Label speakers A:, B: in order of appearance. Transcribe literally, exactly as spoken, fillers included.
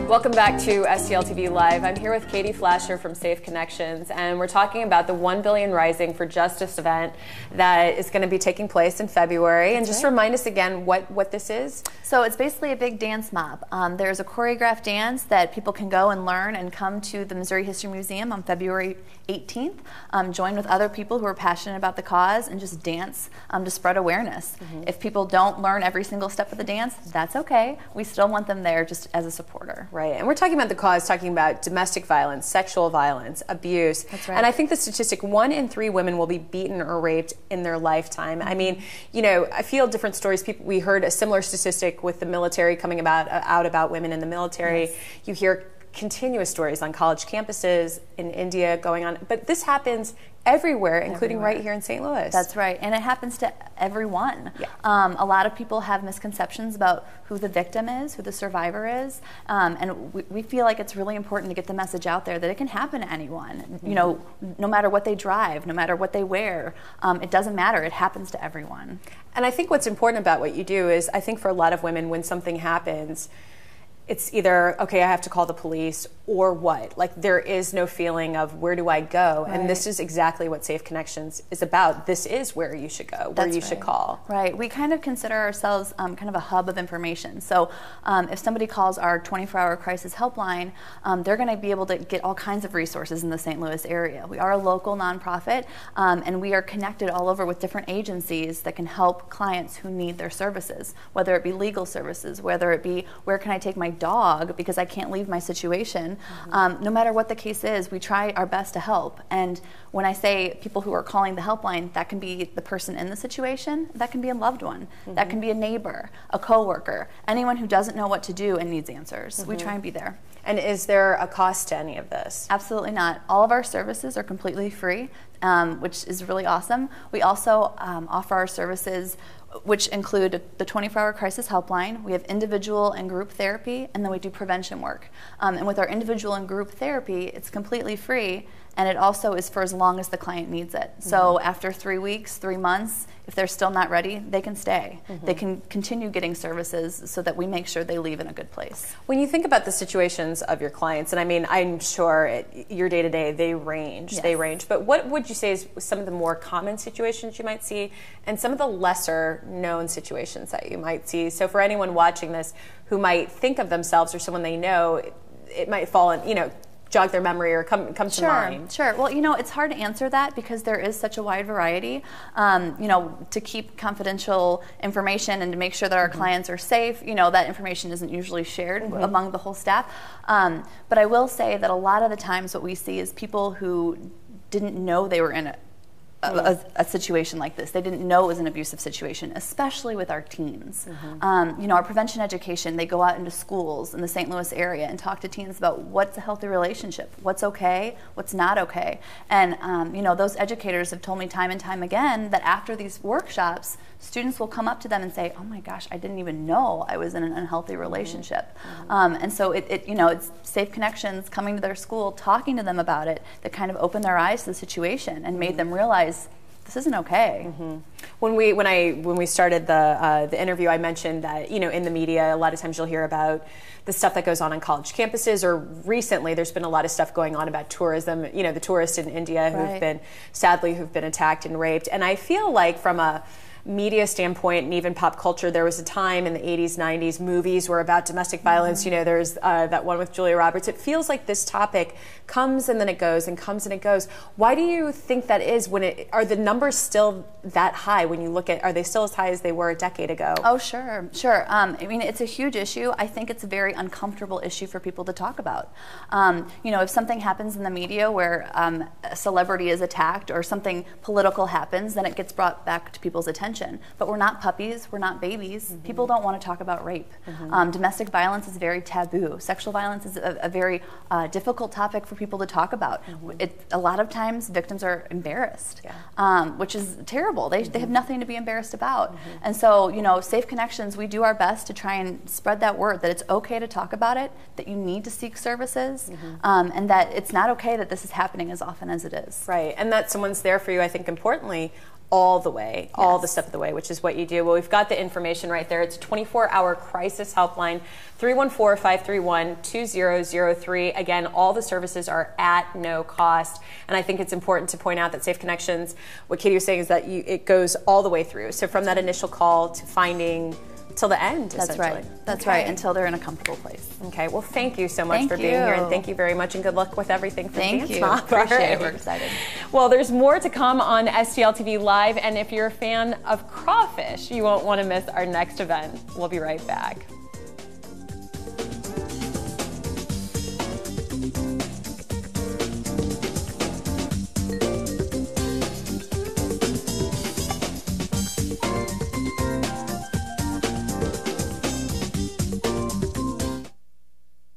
A: Welcome back to S T L T V Live. I'm here with Katie Flasher from Safe Connections, and we're talking about the one billion Rising for Justice event that is going to be taking place in February. That's and just right. Remind us again what, what this is.
B: So it's basically a big dance mob. Um, there's a choreographed dance that people can go and learn and come to the Missouri History Museum on February eighteenth, um, join with other people who are passionate about the cause and just dance um, to spread awareness. Mm-hmm. If people don't learn every single step of the dance, that's okay. We still want them there just as a supporter.
A: Right, and we're talking about the cause, talking about domestic violence, sexual violence, abuse.
B: That's right.
A: And I think the statistic, one in three women will be beaten or raped in their lifetime. Mm-hmm. I mean, you know, I feel different stories. People, we heard a similar statistic with the military coming about uh, out about women in the military. Yes. You hear continuous stories on college campuses in India going on, but this happens everywhere, including everywhere. Right here in Saint Louis.
B: That's right, and it happens to everyone.
A: Yeah.
B: Um, a lot of people have misconceptions about who the victim is, who the survivor is, um, and we, we feel like it's really important to get the message out there that it can happen to anyone. Mm-hmm. You know, no matter what they drive, no matter what they wear, um, it doesn't matter. It happens to everyone.
A: And I think what's important about what you do is, I think for a lot of women, when something happens, it's either, okay, I have to call the police, or what? Like, there is no feeling of where do I go? Right. And this is exactly what Safe Connections is about. This is where you should go, where
B: That's
A: you
B: right.
A: should call.
B: Right. We kind of consider ourselves um, kind of a hub of information. So um, if somebody calls our twenty-four hour crisis helpline, um, they're going to be able to get all kinds of resources in the Saint Louis area. We are a local nonprofit, um, and we are connected all over with different agencies that can help clients who need their services, whether it be legal services, whether it be where can I take my dog because I can't leave my situation. Mm-hmm. um, no matter what the case is, we try our best to help. And when I say people who are calling the helpline, that can be the person in the situation, that can be a loved one, mm-hmm. that can be a neighbor, a coworker, anyone who doesn't know what to do and needs answers. Mm-hmm. We try and be there.
A: And is there a cost to any of this?
B: Absolutely not. All of our services are completely free, um, which is really awesome. We also um, offer our services which include the twenty-four hour crisis helpline. We have individual and group therapy, and then we do prevention work. Um, and with our individual and group therapy, it's completely free, and it also is for as long as the client needs it. Mm-hmm. So after three weeks, three months, if they're still not ready, they can stay. Mm-hmm. They can continue getting services so that we make sure they leave in a good place.
A: When you think about the situations of your clients, and I mean, I'm sure it, your day-to-day, they range,
B: yes.
A: they range, but what would you say is some of the more common situations you might see and some of the lesser known situations that you might see? So for anyone watching this who might think of themselves or someone they know, it, it might fall in, you know, jog their memory or come come to
B: sure,
A: mind.
B: Sure. Well, you know, it's hard to answer that because there is such a wide variety. Um, you know, to keep confidential information and to make sure that our mm-hmm. clients are safe, you know, that information isn't usually shared mm-hmm. among the whole staff. Um, but I will say that a lot of the times what we see is people who didn't know they were in a A, a situation like this. They didn't know it was an abusive situation, especially with our teens. Mm-hmm. Um, you know, our prevention education, they go out into schools in the Saint Louis area and talk to teens about what's a healthy relationship, what's okay, what's not okay. And, um, you know, those educators have told me time and time again that after these workshops, students will come up to them and say, oh my gosh, I didn't even know I was in an unhealthy relationship. Mm-hmm. Um, and so, it, it, you know, it's Safe Connections coming to their school, talking to them about it, that kind of opened their eyes to the situation and mm-hmm. made them realize this isn't okay.
A: Mm-hmm. When we when I when we started the uh, the interview, I mentioned that, you know, in the media, a lot of times you'll hear about the stuff that goes on on college campuses, or recently there's been a lot of stuff going on about tourism. You know, the tourists in India who've
B: right.
A: been sadly who've been attacked and raped. And I feel like from a media standpoint and even pop culture, there was a time in the eighties, nineties, movies were about domestic violence. Mm-hmm. You know, there's uh, that one with Julia Roberts. It feels like this topic comes and then it goes and comes and it goes. Why do you think that is? When it are the numbers still that high when you look at, are they still as high as they were a decade ago?
B: Oh, sure, sure. Um, I mean, it's a huge issue. I think it's a very uncomfortable issue for people to talk about. Um, you know, if something happens in the media where um, a celebrity is attacked or something political happens, then it gets brought back to people's attention. But we're not puppies, we're not babies. Mm-hmm. People don't want to talk about rape. Mm-hmm. Um, domestic violence is very taboo. Sexual violence is a, a very uh, difficult topic for people to talk about. Mm-hmm. It, a lot of times victims are embarrassed,
A: yeah.
B: um, which is terrible. They, mm-hmm. they have nothing to be embarrassed about.
A: Mm-hmm.
B: And so, you know, Safe Connections, we do our best to try and spread that word, that it's okay to talk about it, that you need to seek services, mm-hmm. um, and that it's not okay that this is happening as often as it is.
A: Right, and that someone's there for you, I think importantly, all the way, all
B: Yes.
A: the step of the way, which is what you do. Well, we've got the information right there. It's a twenty-four hour crisis helpline, three one four, five three one, two zero zero three. Again, all the services are at no cost. And I think it's important to point out that Safe Connections, what Katie was saying is that you, it goes all the way through. So from that initial call to finding till the end,
B: That's
A: essentially.
B: right. That's
A: Okay.
B: right, until they're in a comfortable place.
A: Okay, well, thank you so much
B: Thank
A: for being here, and
B: you.
A: thank you very much, and good luck with everything for
B: Thank
A: Dance
B: you.
A: Mob.
B: Appreciate
A: All
B: it.
A: right.
B: We're excited.
A: Well, there's more to come on S T L T V Live, and if you're a fan of crawfish, you won't want to miss our next event. We'll be right back.